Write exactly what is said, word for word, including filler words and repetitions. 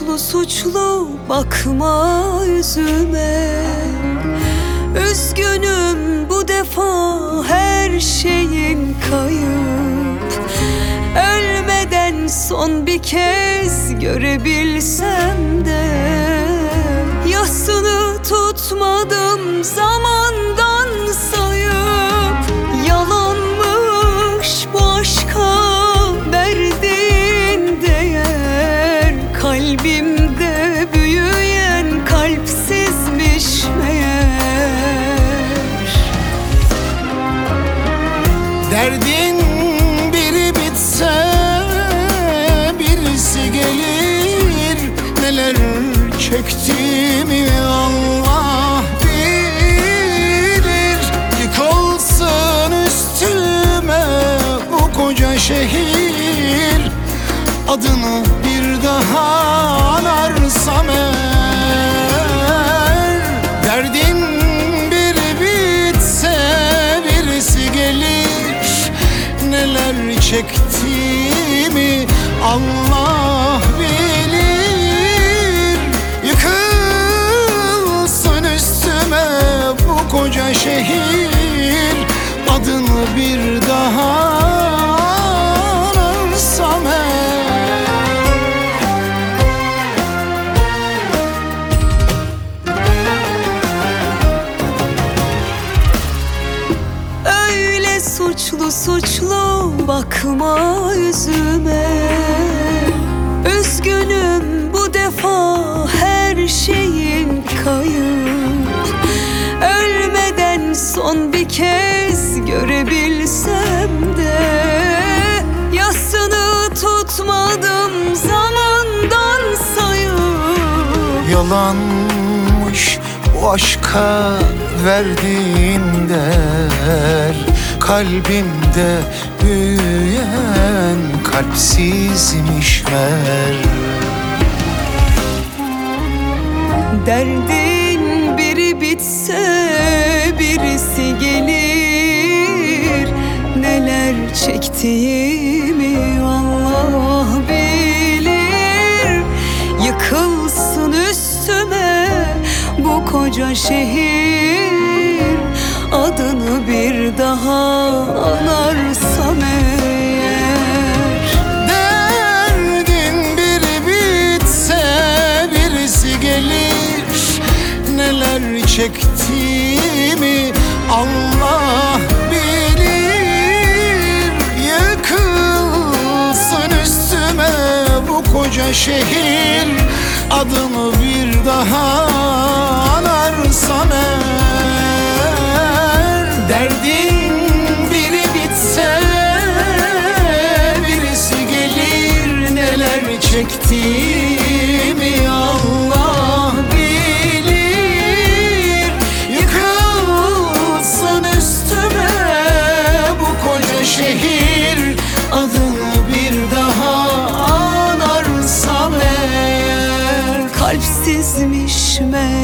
suçlu suçlu bakma yüzüme. Üzgünüm bu defa, her şeyin kayıp. Ölmeden son bir kez görebilsem de yasını tutmadım zamandan sayıp. Yalanmış bu aşka verdiğin değer, kalbimde büyüyen kalpsizmiş meğer. Derdin biri bitse birisi gelir, neler çektiğimi Allah bilir. Yıkılsın üstüme bu koca şehir, adını bir daha anarsam eğer. Derdin biri bitse birisi gelir, neler çektiğimi Allah bilir. Yıkılsın üstüme bu koca şehir, adını bir daha anarsam eğer. Öyle suçlu suçlu bakma yüzüme. Üzgünüm bu defa, her şeyin kayıp. Ölmeden son bir kez görebilsem de yasını tutmadım zamandan sayıp. Yalanmış bu aşka verdiğin değer, kalbimde büyüyen kalpsizmiş meğer. Derdin biri bitse birisi gelir, neler çektiğimi Allah bilir. Yıkılsın üstüme bu koca şehir, adını bir daha anarsam eğer. Derdin biri bitse birisi gelir, neler çektiğimi Allah bilir. Yıkılsın üstüme bu koca şehir, adımı bir daha anarsam eğer. Derdin biri bitse birisi gelir, neler çektiğimi Allah bilir. Yıkılsın üstüme bu koca şehir, adını bir daha anarsam eğer. Kalpsizmiş meğer.